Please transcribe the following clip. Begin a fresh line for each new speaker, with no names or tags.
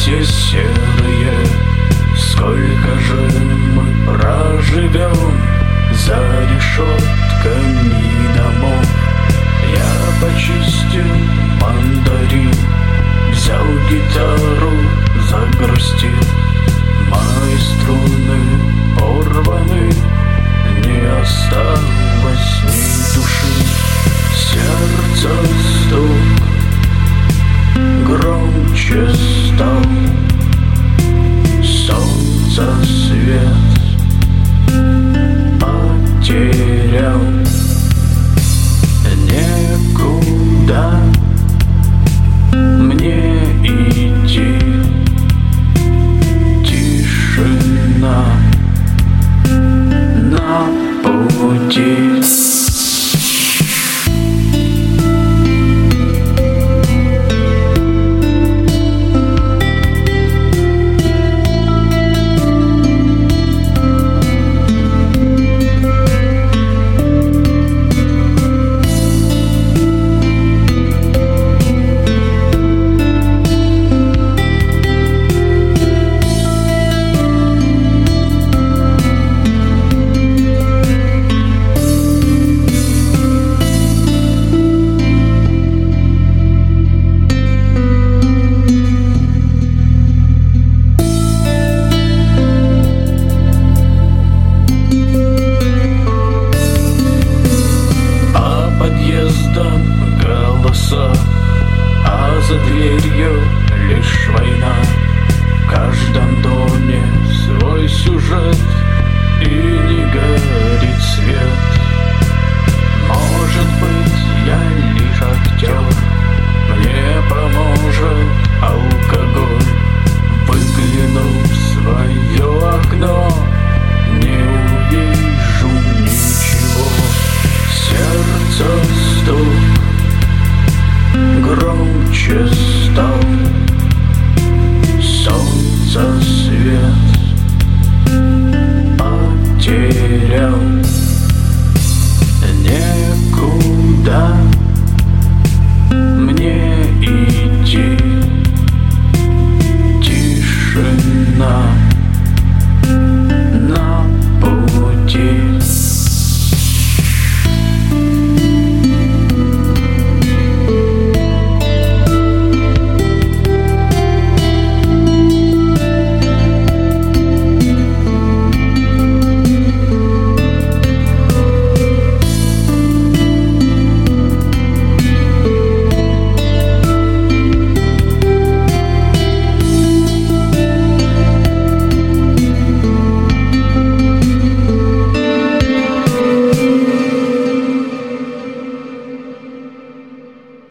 все серые. Сколько же мы проживем за решетками домов? Я почистил мандарин, взял гитару, загрустил. Мои струны порваны, не осталось ни души. Сердце стук громче стал, солнце свет потерял. Некуда мне идти, тишина на пути. Голоса, а за дверью лишь война. В каждом доме свой сюжет, и не горит свет. Может быть, я лишь актер, мне поможет алкоголь. Выгляну в свое окно, не увижу ничего. Сердце стук громче стал, солнце свет потерял. Некуда